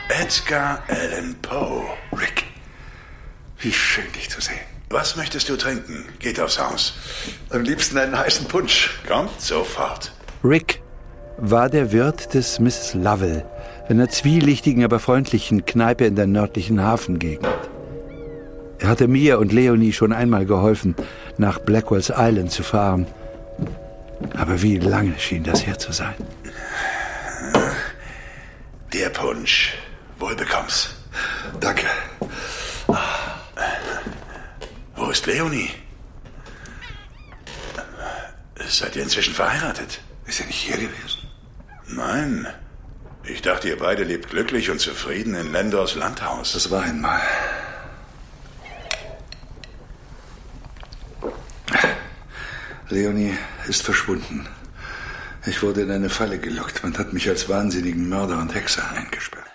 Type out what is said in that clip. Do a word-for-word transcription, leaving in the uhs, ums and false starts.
Edgar Allan Poe. Rick, wie schön, dich zu sehen. Was möchtest du trinken? Geht aufs Haus. Am liebsten einen heißen Punsch. Kommt sofort. Rick war der Wirt des Miss Lovell, einer zwielichtigen, aber freundlichen Kneipe in der nördlichen Hafengegend. Er hatte mir und Leonie schon einmal geholfen, nach Blackwell's Island zu fahren. Aber wie lange schien das her zu sein? Der Punsch. Wohl bekomm's. Danke. Wo ist Leonie? Seid ihr inzwischen verheiratet? Ist er nicht hier gewesen? Nein. Ich dachte, ihr beide lebt glücklich und zufrieden in Landors Landhaus. Das war einmal. Leonie ist verschwunden. Ich wurde in eine Falle gelockt. Man hat mich als wahnsinnigen Mörder und Hexer eingesperrt.